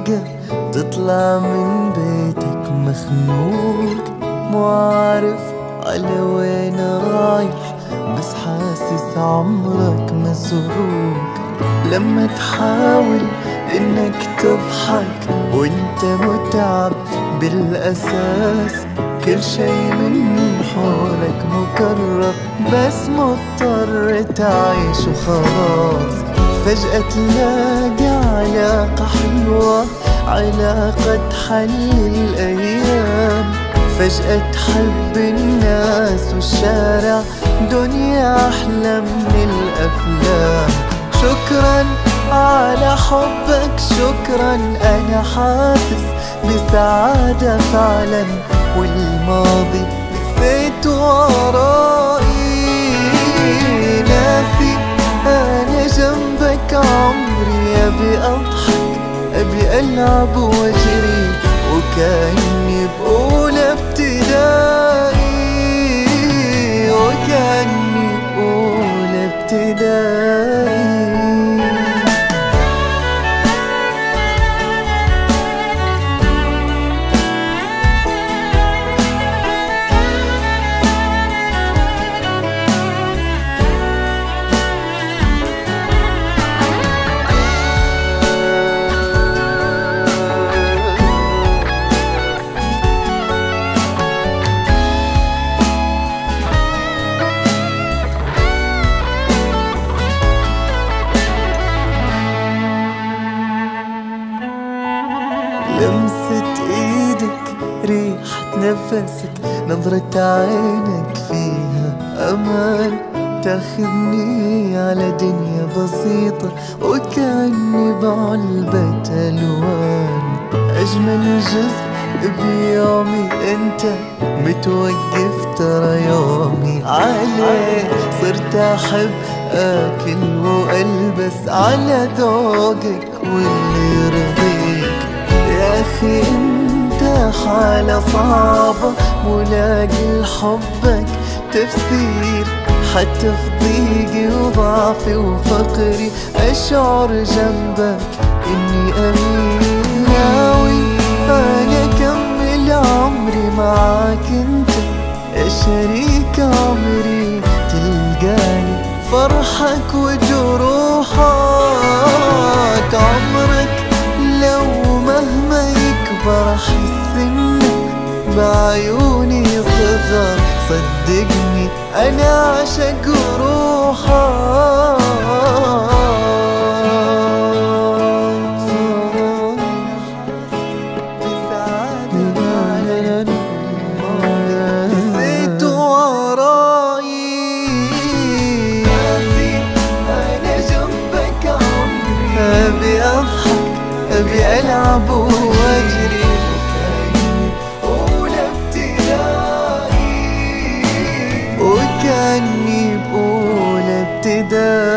فجأة تطلع من بيتك مخنوق، مو عارف على وين رايح، بس حاسس عمرك مسروق. لما تحاول انك تضحك وانت متعب بالاساس، كل شي من حولك مكرر، بس مضطر تعيش وخلاص. فجأة تلاقي علاقة حلوة، علاقة تحلي الأيام، فجأة تحب الناس والشارع، دنيا أحلى من الأفلام. شكرا على حبك، شكرا، أنا حاسس بسعادة فعلا، والماضي نسيت ورائي. ناسي أنا جنبك عمري، أبي أضحك أبي ألعب وأجري، وكأني بأولى ابتدائي، وكأني بأولى ابتدائي. لمسة ايدك، ريحة نفسك، نظرة عينك فيها امان، تاخذني على دنيا بسيطة، وكأني بعلبة الوان. اجمل جزء بيومي انت، متوقف ترى يومي عليك، صرت احب اكل والبس على ذوقك واللي يرضيك. يا أخي أنت حالة صعبة، ملاقي لحبك تفسير، حتى في ضيقي وضعفي وفقري أشعر جنبك إني أمين. ناوي أنا أكمل عمري معاك أنت، يا شريك عمري، تلقاني فرحك وجروحك. عمرك لو مهما يكبر أحس إنه بعيوني صغر، صدقني أنا عاشق روحك. نسيت ورائي، ناسي أنا جنبك عمري، أبي أضحك أبي ألعب وأجري، وكأني بأولى ابتدائي، وكأني بأولى ابتدائي.